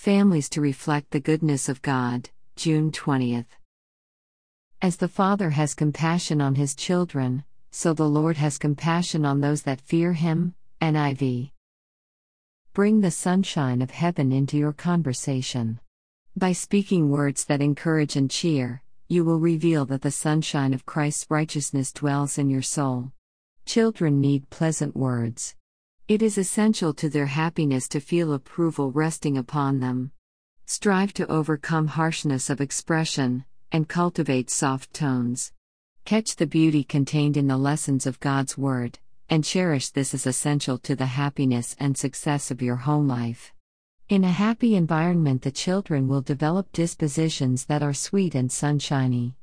Families to reflect the goodness of God, June 20th. As the Father has compassion on his children, so the Lord has compassion on those that fear him. NIV. Bring the sunshine of heaven into your conversation. By speaking words that encourage and cheer, you will reveal that the sunshine of Christ's righteousness dwells in your soul. Children need pleasant words. It is essential to their happiness to feel approval resting upon them. Strive to overcome harshness of expression, and cultivate soft tones. Catch the beauty contained in the lessons of God's Word, and cherish this as essential to the happiness and success of your home life. In a happy environment, the children will develop dispositions that are sweet and sunshiny.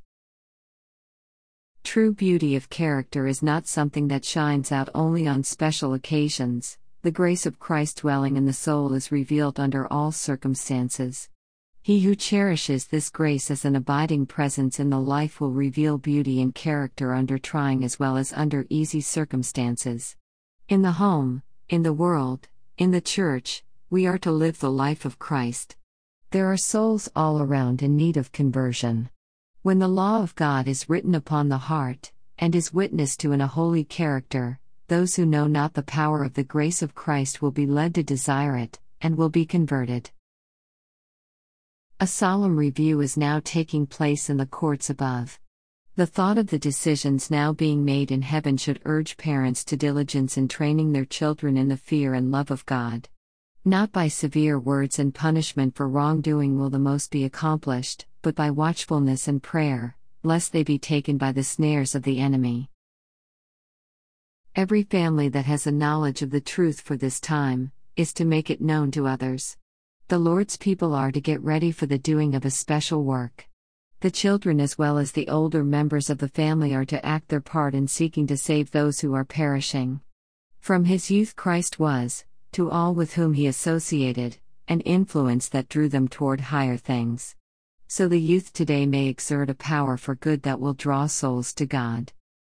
True beauty of character is not something that shines out only on special occasions. The grace of Christ dwelling in the soul is revealed under all circumstances. He who cherishes this grace as an abiding presence in the life will reveal beauty and character under trying as well as under easy circumstances. In the home, in the world, in the church, we are to live the life of Christ. There are souls all around in need of conversion. When the law of God is written upon the heart, and is witnessed to in a holy character, those who know not the power of the grace of Christ will be led to desire it, and will be converted. A solemn review is now taking place in the courts above. The thought of the decisions now being made in heaven should urge parents to diligence in training their children in the fear and love of God. Not by severe words and punishment for wrongdoing will the most be accomplished, but by watchfulness and prayer, lest they be taken by the snares of the enemy. Every family that has a knowledge of the truth for this time, is to make it known to others. The Lord's people are to get ready for the doing of a special work. The children as well as the older members of the family are to act their part in seeking to save those who are perishing. From his youth Christ was, to all with whom he associated, an influence that drew them toward higher things. So the youth today may exert a power for good that will draw souls to God.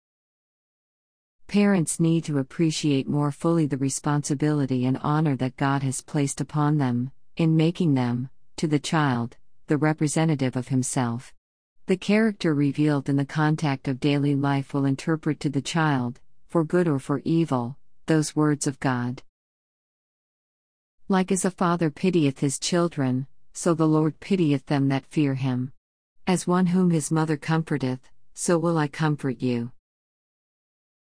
Parents need to appreciate more fully the responsibility and honor that God has placed upon them, in making them, to the child, the representative of himself. The character revealed in the contact of daily life will interpret to the child, for good or for evil, those words of God. Like as a father pitieth his children, so the Lord pitieth them that fear him. As one whom his mother comforteth, so will I comfort you.